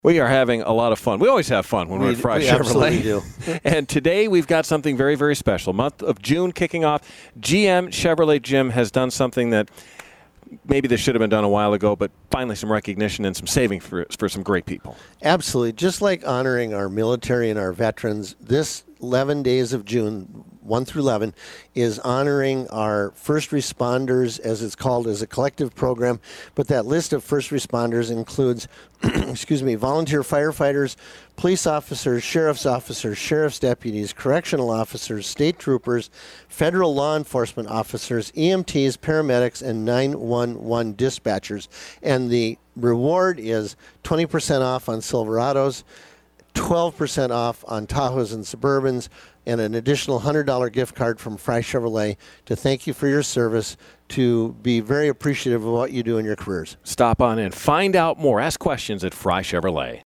We are having a lot of fun. We always have fun when we're at Fry Chevrolet. Absolutely do. And today we've got something very, very special. Month of June kicking off. GM Chevrolet Jim has done something that maybe this should have been done a while ago, but finally some recognition and some saving for some great people. Absolutely. Just like honoring our military and our veterans, this 11 days of June, 1 through 11, is honoring our first responders, as it's called, as a collective program. But that list of first responders includes, volunteer firefighters, police officers, sheriff's deputies, correctional officers, state troopers, federal law enforcement officers, EMTs, paramedics, and 911 dispatchers. And the reward is 20% off on Silverados, 12% off on Tahoes and Suburbans, and an additional $100 gift card from Fry Chevrolet to thank you for your service, to be very appreciative of what you do in your careers. Stop on in. Find out more. Ask questions at Fry Chevrolet.